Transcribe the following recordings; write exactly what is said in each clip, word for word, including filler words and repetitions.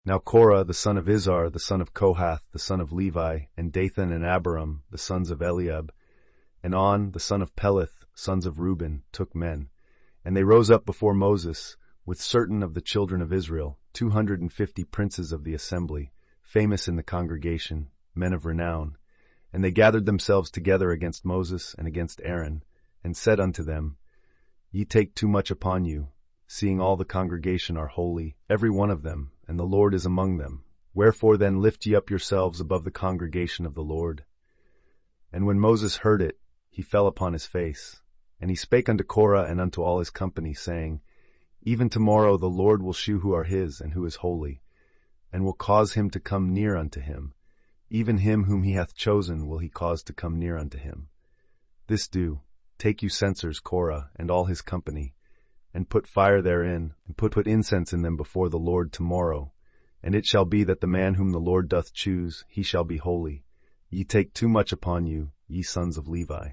Now Korah the son of Izhar, the son of Kohath, the son of Levi, and Dathan and Abiram, the sons of Eliab, and On, the son of Peleth, sons of Reuben, took men. And they rose up before Moses, with certain of the children of Israel, two hundred and fifty princes of the assembly, famous in the congregation, men of renown. And they gathered themselves together against Moses and against Aaron, and said unto them, Ye take too much upon you, seeing all the congregation are holy, every one of them, and the Lord is among them. Wherefore then lift ye up yourselves above the congregation of the Lord. And when Moses heard it, he fell upon his face. And he spake unto Korah and unto all his company, saying, Even tomorrow the Lord will shew who are his and who is holy, and will cause him to come near unto him. Even him whom he hath chosen will he cause to come near unto him. This do, take you censers, Korah, and all his company, and put fire therein, and put put incense in them before the Lord tomorrow. And it shall be that the man whom the Lord doth choose, he shall be holy. Ye take too much upon you, ye sons of Levi.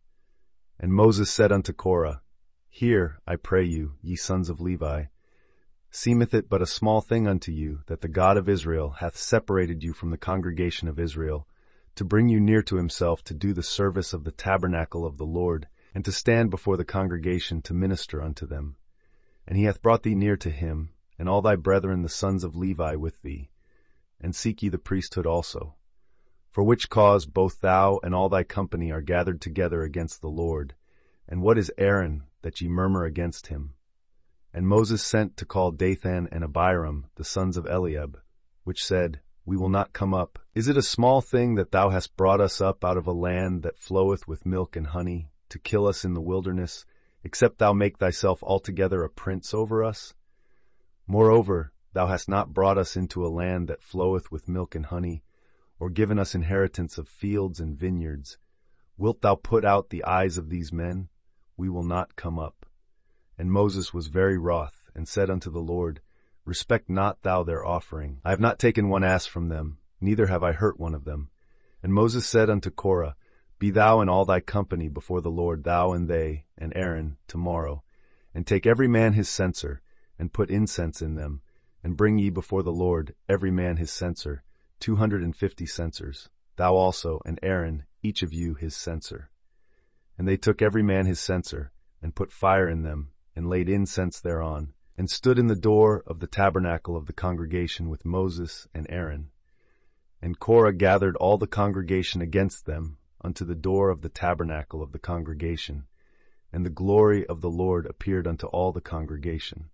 And Moses said unto Korah, Hear, I pray you, ye sons of Levi, seemeth it but a small thing unto you, that the God of Israel hath separated you from the congregation of Israel, to bring you near to himself to do the service of the tabernacle of the Lord, and to stand before the congregation to minister unto them. And he hath brought thee near to him, and all thy brethren the sons of Levi with thee, and seek ye the priesthood also. For which cause both thou and all thy company are gathered together against the Lord. And what is Aaron, that ye murmur against him? And Moses sent to call Dathan and Abiram, the sons of Eliab, which said, We will not come up. Is it a small thing that thou hast brought us up out of a land that floweth with milk and honey, to kill us in the wilderness, except thou make thyself altogether a prince over us? Moreover, thou hast not brought us into a land that floweth with milk and honey, or given us inheritance of fields and vineyards. Wilt thou put out the eyes of these men? We will not come up. And Moses was very wroth, and said unto the Lord, Respect not thou their offering. I have not taken one ass from them, neither have I hurt one of them. And Moses said unto Korah, Be thou and all thy company before the Lord, thou and they, and Aaron, tomorrow, and take every man his censer, and put incense in them, and bring ye before the Lord every man his censer, two hundred and fifty censers, thou also and Aaron, each of you his censer. And they took every man his censer, and put fire in them, and laid incense thereon, and stood in the door of the tabernacle of the congregation with Moses and Aaron. And Korah gathered all the congregation against them unto the door of the tabernacle of the congregation, and the glory of the Lord appeared unto all the congregation.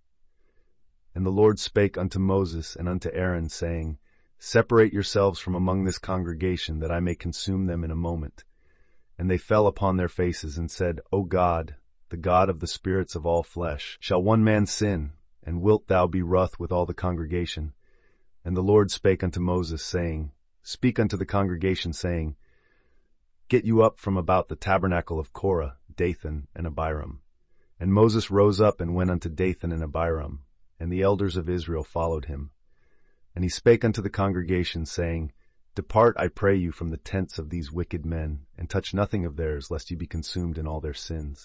And the Lord spake unto Moses and unto Aaron, saying, Separate yourselves from among this congregation, that I may consume them in a moment. And they fell upon their faces, and said, O God, the God of the spirits of all flesh, shall one man sin, and wilt thou be wroth with all the congregation? And the Lord spake unto Moses, saying, Speak unto the congregation, saying, Get you up from about the tabernacle of Korah, Dathan, and Abiram. And Moses rose up and went unto Dathan and Abiram, and the elders of Israel followed him. And he spake unto the congregation, saying, Depart, I pray you, from the tents of these wicked men, and touch nothing of theirs, lest ye be consumed in all their sins.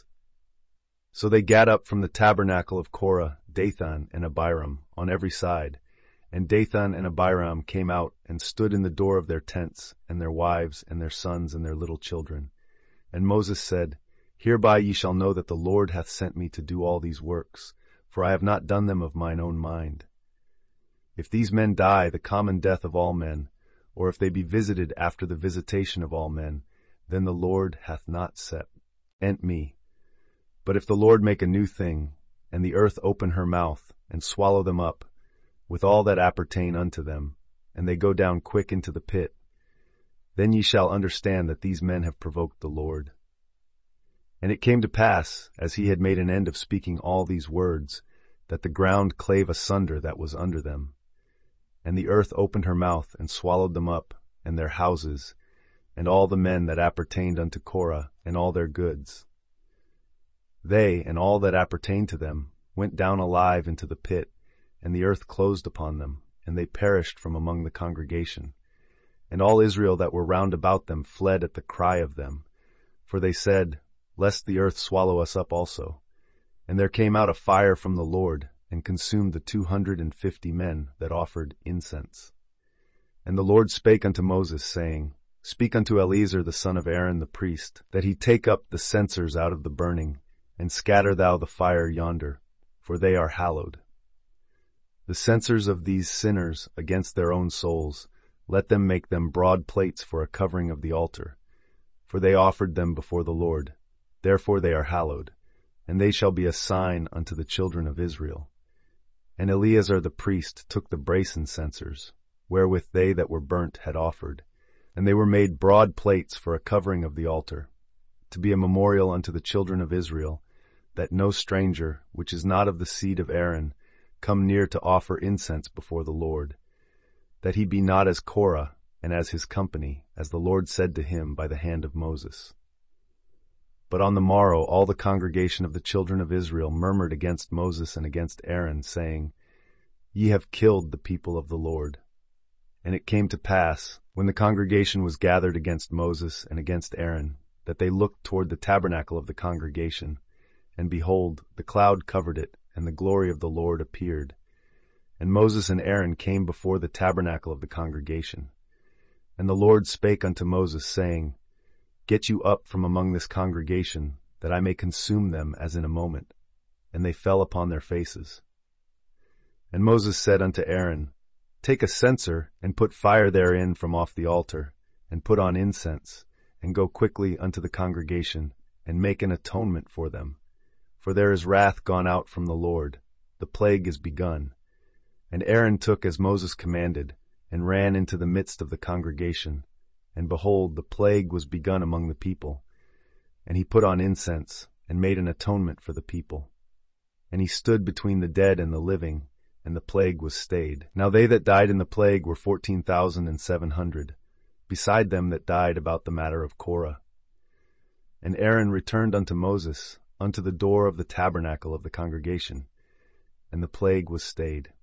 So they gat up from the tabernacle of Korah, Dathan, and Abiram, on every side. And Dathan and Abiram came out, and stood in the door of their tents, and their wives, and their sons, and their little children. And Moses said, Hereby ye shall know that the Lord hath sent me to do all these works, for I have not done them of mine own mind. If these men die the common death of all men, or if they be visited after the visitation of all men, then the Lord hath not set ent me. But if the Lord make a new thing, and the earth open her mouth, and swallow them up, with all that appertain unto them, and they go down quick into the pit, then ye shall understand that these men have provoked the Lord. And it came to pass, as he had made an end of speaking all these words, that the ground clave asunder that was under them. And the earth opened her mouth, and swallowed them up, and their houses, and all the men that appertained unto Korah, and all their goods. They, and all that appertained to them, went down alive into the pit, and the earth closed upon them, and they perished from among the congregation. And all Israel that were round about them fled at the cry of them, for they said, Lest the earth swallow us up also. And there came out a fire from the Lord, and consumed the two hundred and fifty men that offered incense. And the Lord spake unto Moses, saying, Speak unto Eleazar the son of Aaron the priest, that he take up the censers out of the burning, and scatter thou the fire yonder, for they are hallowed. The censers of these sinners against their own souls, let them make them broad plates for a covering of the altar, for they offered them before the Lord, therefore they are hallowed, and they shall be a sign unto the children of Israel. And Eleazar the priest took the brasen censers, wherewith they that were burnt had offered, and they were made broad plates for a covering of the altar, to be a memorial unto the children of Israel, that no stranger, which is not of the seed of Aaron, come near to offer incense before the Lord, that he be not as Korah and as his company, as the Lord said to him by the hand of Moses. But on the morrow all the congregation of the children of Israel murmured against Moses and against Aaron, saying, Ye have killed the people of the Lord. And it came to pass, when the congregation was gathered against Moses and against Aaron, that they looked toward the tabernacle of the congregation, and behold, the cloud covered it, and the glory of the Lord appeared. And Moses and Aaron came before the tabernacle of the congregation. And the Lord spake unto Moses, saying, Get you up from among this congregation, that I may consume them as in a moment. And they fell upon their faces. And Moses said unto Aaron, Take a censer, and put fire therein from off the altar, and put on incense, and go quickly unto the congregation, and make an atonement for them. For there is wrath gone out from the Lord, the plague is begun. And Aaron took as Moses commanded, and ran into the midst of the congregation. And behold, the plague was begun among the people. And he put on incense, and made an atonement for the people. And he stood between the dead and the living, and the plague was stayed. Now they that died in the plague were fourteen thousand and seven hundred, beside them that died about the matter of Korah. And Aaron returned unto Moses, unto the door of the tabernacle of the congregation, and the plague was stayed.